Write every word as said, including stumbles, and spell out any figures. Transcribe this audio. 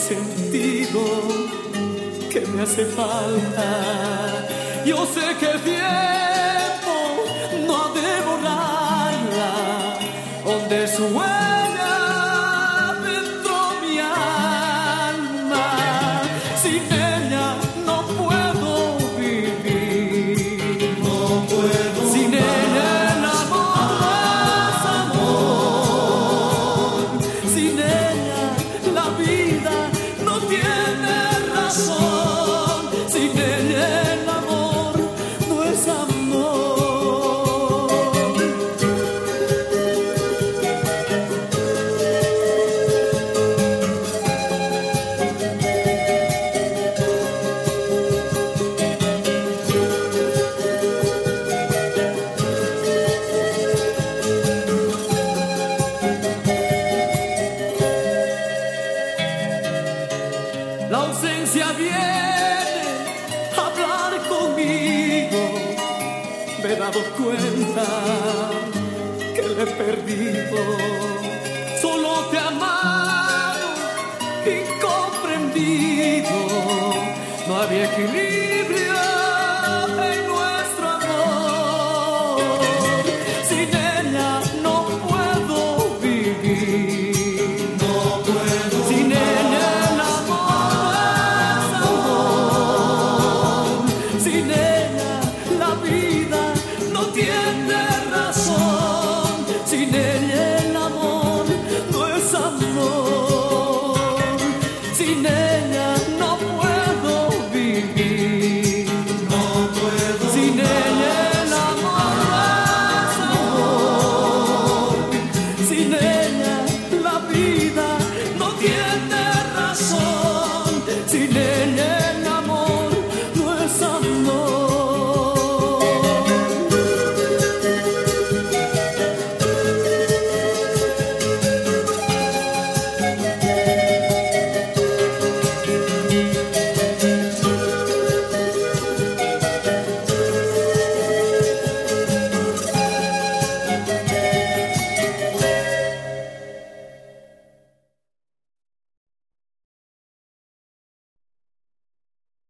sentido que me hace falta. Yo sé que el tiempo no ha de borrarla, donde sueña dentro mi alma. Sin ella no puedo vivir, no puedo. Sin ella el amor es amor. Sin ella la vida no tiene razón. Sin ella el amor no es amor. La ausencia viene a hablar conmigo. Me he dado cuenta que le he perdido. Solo te he amado, incomprendido. No había equilibrio en nuestro amor. Sin ella no puedo vivir, no puedo. Sin ella el amor es amor. Sin ella la vida no tiene razón. Sin ella el amor no es amor. Sin ella no puedo vivir, no puedo. Sin ella el amor es amor. Sin ella la vida no tiene razón.